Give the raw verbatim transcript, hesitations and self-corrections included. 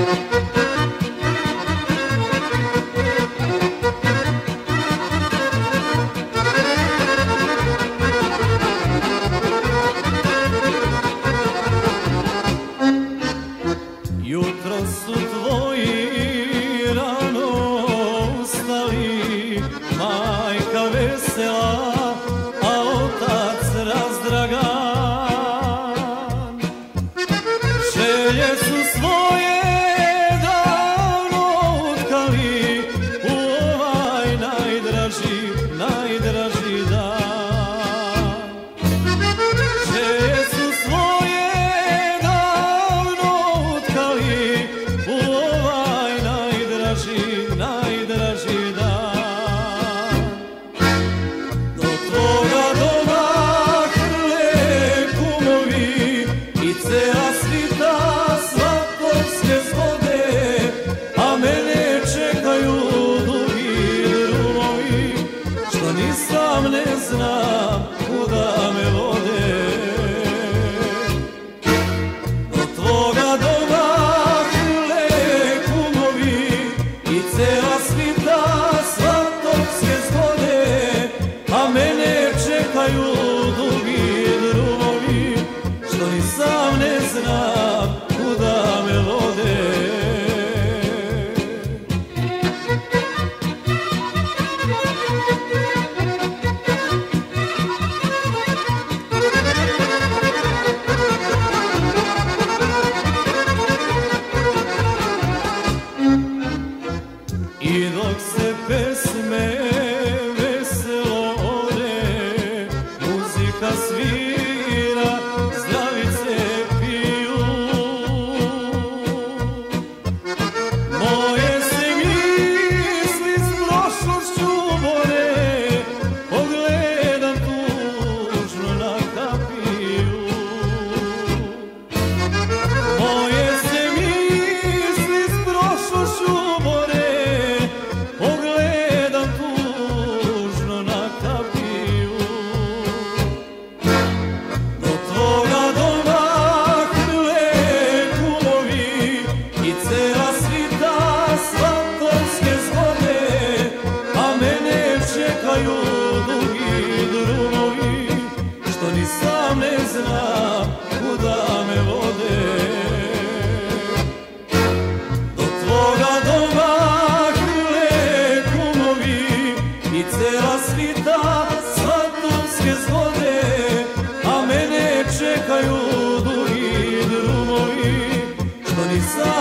Jutro su tvoji rano ustali, majka vesela, a otac razdragan. Želje su svoje davno utkali u ovaj najdraži, najdraži dan. Želje su svoje davno utkali u ovaj najdraži, najdraži dan. Do tvoga doma hrle kumovi i cela svita svatovske zgode, a mene čekaju dugi drumovi, što ni sam ne znam kuda me vode. Do tvoga doma hrle kumovi i cela svita svatovske zgode, a mene čekaju dugi drumovi, što ni sam ne znam kuda me vode. I dok se pesme veselo ode, muzika svira, zdravice piju. Moje se misli s prošlošću bore, pogledam tužno na kapiju. Moje se misli s prošlošću bore, pogledam tužno na kapiju. Do tvoga doma hrle kumovi i cela svita svatovske zgode, a mene čekaju dugi drumovi, što ni sam ne znam kuda me vode. Do tvoga doma hrle kumovi i cela svita svatovske zgode, a mene čekaju dugi drumovi, što ni sam